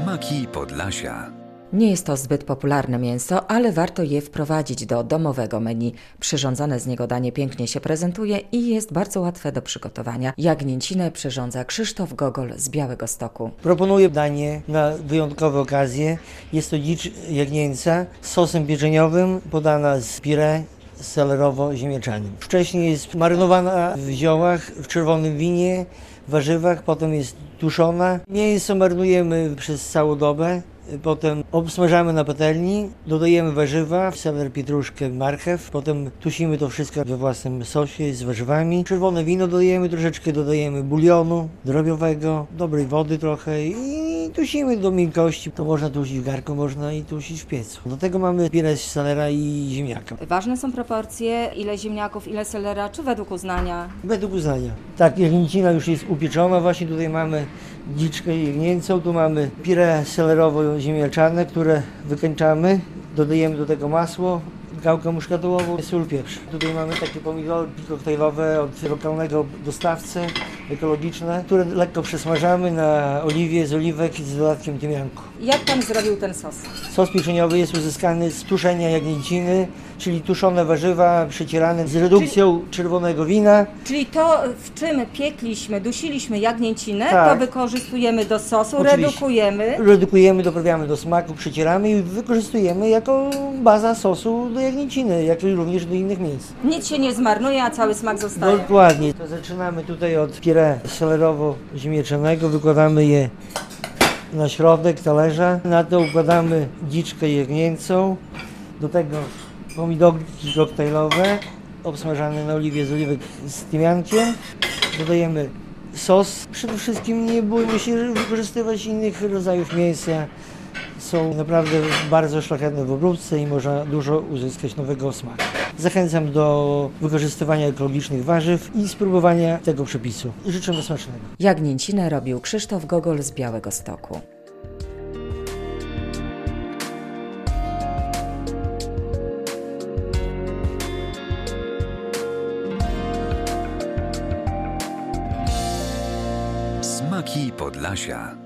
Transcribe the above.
Smaki Podlasia. Nie jest to zbyt popularne mięso, ale warto je wprowadzić do domowego menu. Przyrządzone z niego danie pięknie się prezentuje i jest bardzo łatwe do przygotowania. Jagnięcinę przyrządza Krzysztof Gogol z Białegostoku. Proponuję danie na wyjątkowe okazje. Jest to dzicz jagnięca z sosem pieczeniowym, podana z pire selerowo-ziemniaczanym. Wcześniej jest marynowana w ziołach, w czerwonym winie, warzywach, potem jest tuszona. Mięso marynujemy przez całą dobę. Potem obsmażamy na patelni, dodajemy warzywa, seler, pietruszkę, marchew, potem tusimy to wszystko we własnym sosie z warzywami. Czerwone wino dodajemy, troszeczkę dodajemy bulionu drobiowego, dobrej wody trochę i tusimy do miękkości. To można tusić w garnku, można i tusić w piecu. Do tego mamy pire z selera i ziemniaka. Ważne są proporcje, ile ziemniaków, ile selera, czy według uznania? Według uznania. Tak, jagnięcina już jest upieczona, właśnie tutaj mamy dziczkę jagnięcą, tu mamy pire selerowo-ziemniaczane, które wykańczamy, dodajemy do tego masło, gałkę muszkatołową, sól, pieprz. Tutaj mamy takie pomidorki koktajlowe od lokalnego dostawcy, ekologiczne, które lekko przesmażamy na oliwie z oliwek z dodatkiem tymianku. Jak Pan zrobił ten sos? Sos pieczeniowy jest uzyskany z tuszenia jagnięciny, czyli tuszone warzywa przecierane z redukcją czerwonego wina. Czyli to, w czym piekliśmy, dusiliśmy jagnięcinę, Tak. to wykorzystujemy do sosu, Oczywiście. redukujemy. Doprawiamy do smaku, przecieramy i wykorzystujemy jako baza sosu do jagnięciny, jak i również do innych mięs. Nic się nie zmarnuje, a cały smak zostaje. Dokładnie. To zaczynamy tutaj od pire selerowo-ziemniaczanego, wykładamy je na środek talerza, na to układamy dziczkę jagnięcą, do tego pomidorki koktajlowe, obsmażane na oliwie z oliwek z tymiankiem, dodajemy sos. Przede wszystkim nie bójmy się wykorzystywać innych rodzajów mięsa. Są naprawdę bardzo szlachetne w obróbce i można dużo uzyskać nowego smaku. Zachęcam do wykorzystywania ekologicznych warzyw i spróbowania tego przepisu. Życzymy smacznego. Jagnięcinę robił Krzysztof Gogol z Białegostoku. Smaki Podlasia.